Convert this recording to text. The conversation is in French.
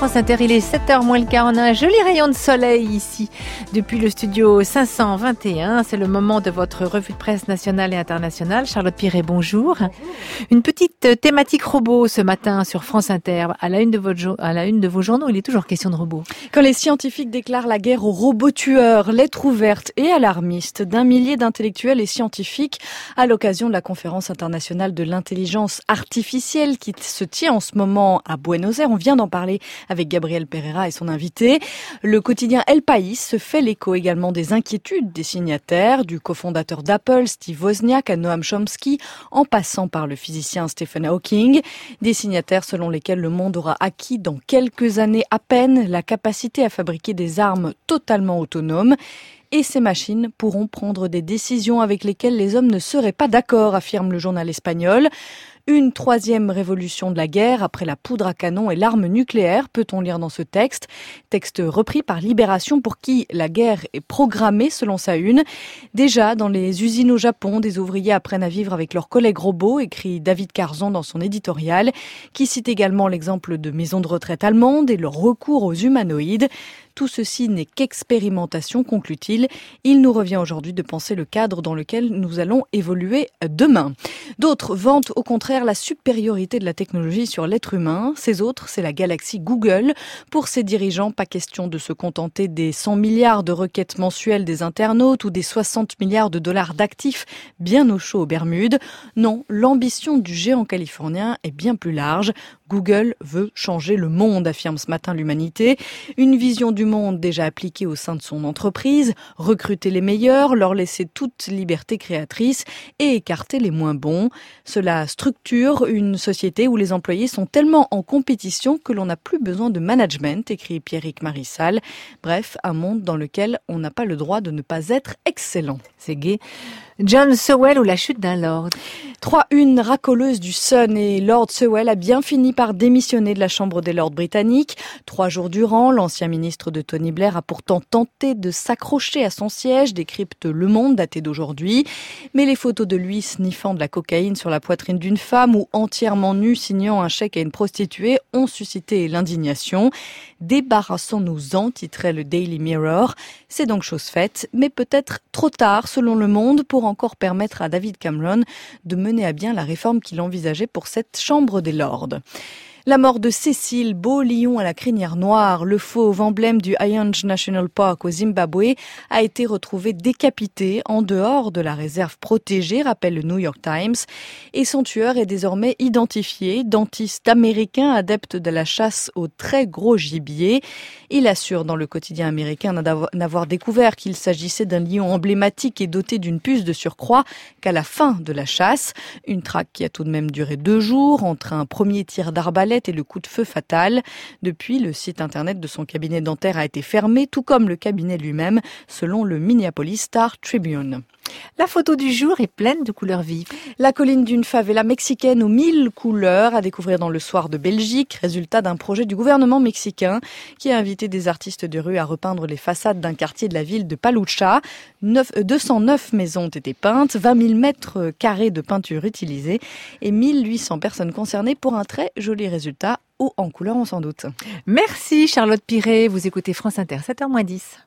France Inter, il est 7h moins le quart, on a un joli rayon de soleil ici depuis le studio 521. C'est le moment de votre revue de presse nationale et internationale. Charlotte Piret, bonjour. Une petite thématique robot ce matin sur France Inter. À la une de vos journaux, il est toujours question de robots. Quand les scientifiques déclarent la guerre aux robots tueurs, lettre ouverte et alarmiste d'un millier d'intellectuels et scientifiques à l'occasion de la conférence internationale de l'intelligence artificielle qui se tient en ce moment à Buenos Aires. On vient d'en parler avec Gabriel Pereira et son invité. Le quotidien El País se fait l'écho également des inquiétudes des signataires, du cofondateur d'Apple, Steve Wozniak, à Noam Chomsky, en passant par le physicien Stephen Hawking. Des signataires selon lesquels le monde aura acquis dans quelques années à peine la capacité à fabriquer des armes totalement autonomes. Et ces machines pourront prendre des décisions avec lesquelles les hommes ne seraient pas d'accord, affirme le journal espagnol. Une troisième révolution de la guerre après la poudre à canon et l'arme nucléaire, peut-on lire dans ce texte. Texte repris par Libération pour qui la guerre est programmée selon sa une. Déjà, dans les usines au Japon, des ouvriers apprennent à vivre avec leurs collègues robots, écrit David Carzon dans son éditorial, qui cite également l'exemple de maisons de retraite allemandes et leur recours aux humanoïdes. Tout ceci n'est qu'expérimentation, conclut-il. Il nous revient aujourd'hui de penser le cadre dans lequel nous allons évoluer demain. D'autres vantent au contraire la supériorité de la technologie sur l'être humain. Ces autres, c'est la galaxie Google. Pour ses dirigeants, pas question de se contenter des 100 milliards de requêtes mensuelles des internautes ou des 60 milliards de dollars d'actifs bien au chaud aux Bermudes. Non, l'ambition du géant californien est bien plus large. Google veut changer le monde, affirme ce matin l'Humanité. Une vision du monde déjà appliquée au sein de son entreprise, recruter les meilleurs, leur laisser toute liberté créatrice et écarter les moins bons. Cela structure une société où les employés sont tellement en compétition que l'on n'a plus besoin de management, écrit Pierrick Marissal. Bref, un monde dans lequel on n'a pas le droit de ne pas être excellent. C'est gai. John Sewell ou la chute d'un lord. 3-1 racoleuse du Sun et Lord Sewell a bien fini par démissionner de la Chambre des Lords britanniques. 3 jours durant, l'ancien ministre de Tony Blair a pourtant tenté de s'accrocher à son siège, décrypte Le Monde daté d'aujourd'hui. Mais les photos de lui sniffant de la cocaïne sur la poitrine d'une femme ou entièrement nu signant un chèque à une prostituée ont suscité l'indignation. Débarrassons-nous-en, titrait le Daily Mirror. C'est donc chose faite, mais peut-être trop tard selon Le Monde pour encore permettre à David Cameron de mener à bien la réforme qu'il envisageait pour cette Chambre des Lords. La mort de Cécile, beau lion à la crinière noire, le fauve emblème du Hyange National Park au Zimbabwe, a été retrouvé décapité en dehors de la réserve protégée, rappelle le New York Times. Et son tueur est désormais identifié, dentiste américain adepte de la chasse au très gros gibier. Il assure dans le quotidien américain n'avoir découvert qu'il s'agissait d'un lion emblématique et doté d'une puce de surcroît qu'à la fin de la chasse. Une traque qui a tout de même duré 2 jours entre un premier tir d'arbalète et le coup de feu fatal. Depuis, le site internet de son cabinet dentaire a été fermé, tout comme le cabinet lui-même, selon le Minneapolis Star Tribune. La photo du jour est pleine de couleurs vives. La colline d'une favela mexicaine aux 1000 couleurs à découvrir dans le soir de Belgique, résultat d'un projet du gouvernement mexicain qui a invité des artistes de rue à repeindre les façades d'un quartier de la ville de Palucha. 209 maisons ont été peintes, 20 000 mètres carrés de peinture utilisés et 1800 personnes concernées pour un très joli résultat, haut en couleur on s'en doute. Merci Charlotte Piret, vous écoutez France Inter, 7h moins 10.